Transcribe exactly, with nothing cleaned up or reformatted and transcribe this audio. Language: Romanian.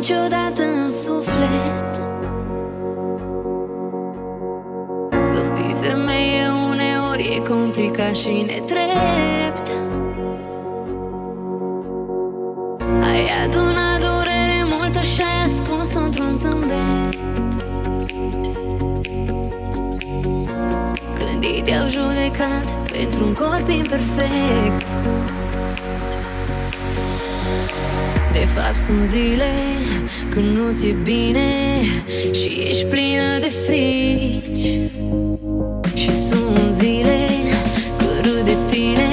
niciodată în suflet. Să fii femeie uneori e complicat și nedrept. Ai adunat durere multă și-ai ascuns-o într-un zâmbet. Când ei te-au judecat pentru un corp imperfect. De fapt sunt zile când nu ți-e bine și ești plină de frici. Și sunt zile când râd de tine